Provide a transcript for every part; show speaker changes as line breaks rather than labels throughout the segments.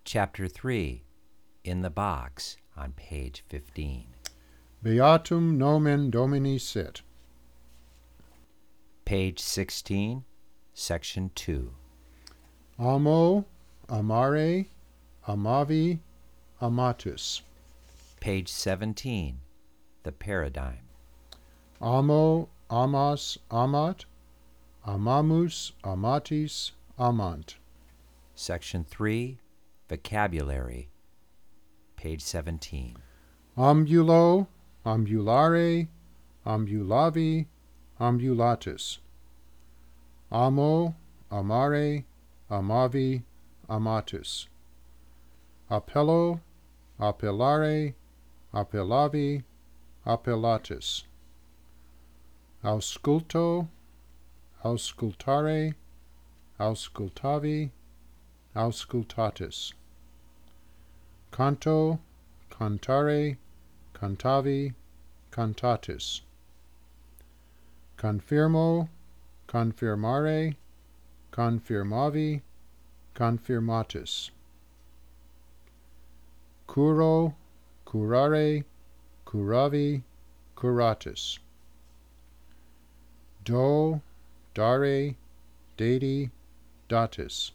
Chapter 3, in the box on page 15.
Beatum nomen Domini sit.
Page 16, section 2.
Amo, amare, amavi, amatus.
Page 17, the paradigm.
Amo, amas, amat, amamus, amatis, amant.
Section 3, vocabulary. Page 17.
Ambulo, ambulare, ambulavi, ambulatus. Amo, amare, amavi, amatus. Appello, appellare, appellavi, appellatus. Ausculto, auscultare, auscultavi, auscultatus. Canto, cantare, cantavi, cantatus. Confirmo, confirmare, confirmavi, confirmatus. Curo, curare, curavi, curatus. Do, dare, dati, datus.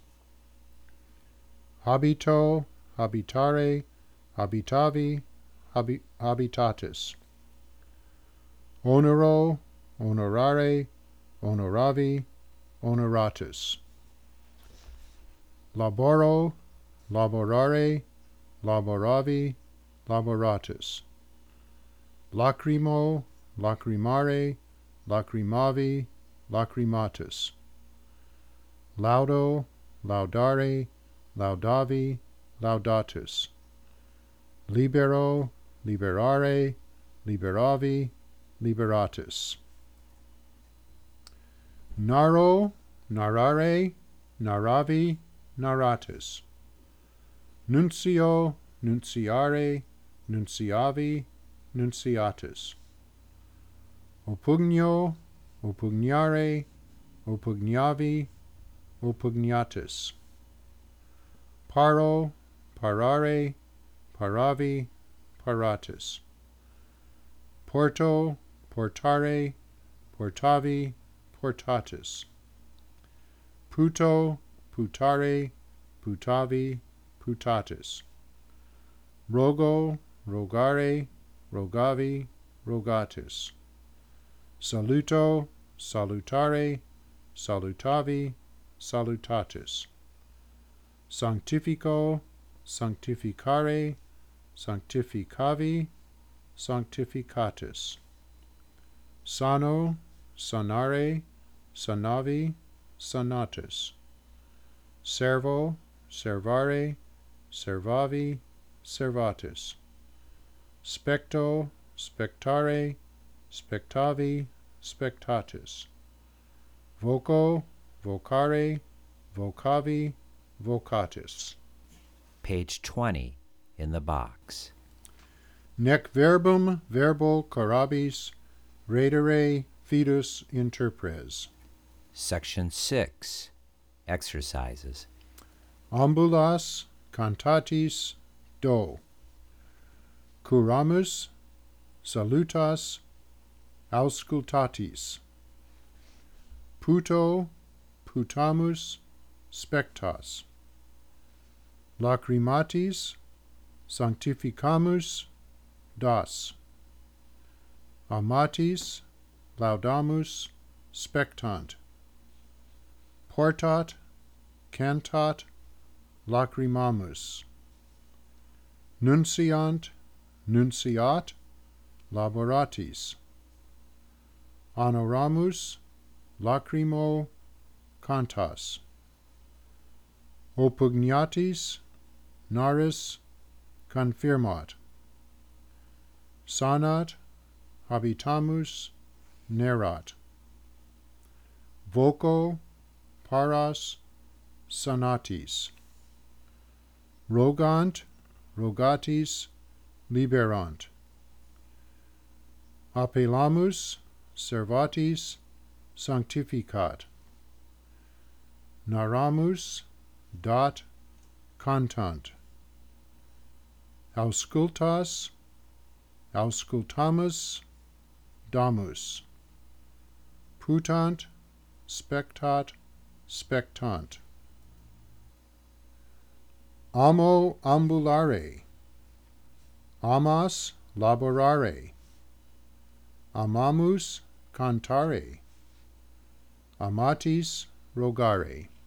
Habito, habitare, habitavi, habitatus. Honoro, honorare, honoravi, honoratus. Laboro, laborare, laboravi, laboratus. Lacrimo, lacrimare, lacrimavi, lacrimatus. Laudo, laudare, laudavi, laudatus. Libero, liberare, liberavi, liberatus. Naro, narare, naravi, naratus. Nuncio, nunciare, nunciavi, nunciatus. Opugno, opugnare, opugnavi, opugnatus. Paro, parare, paravi, paratus. Porto, portare, portavi, portatus. Puto, putare, putavi, putatus. Rogo, rogare, rogavi, rogatus. Saluto, salutare, salutavi, salutatus. Sanctifico, sanctificare, sanctificavi, sanctificatus. Sano, sanare, sanavi, sanatus. Servo, servare, servavi, servatus. Specto, spectare, spectavi, spectatus. Voco, vocare, vocavi, vocatus.
Page 20, in the box.
Nec verbum verbo carabis redere fidus interpres.
Section 6, exercises.
Ambulas cantatis do. Curamus salutas auscultatis. Puto putamus spectas. Lacrimatis sanctificamus das. Amatis laudamus spectant. Portat cantat lacrimamus. Nunciant nunciat laboratis. Honoramus lacrimo cantas. Opugnatis naris confirmat. Sanat habitamus nerat. Voco paras sanatis. Rogant rogatis liberant. Appellamus servatis sanctificat. Naramus dat cantant. Auscultas, auscultamus, damus. Putant, spectat, spectant. Amo ambulare, amas laborare, amamus cantare, amatis rogare.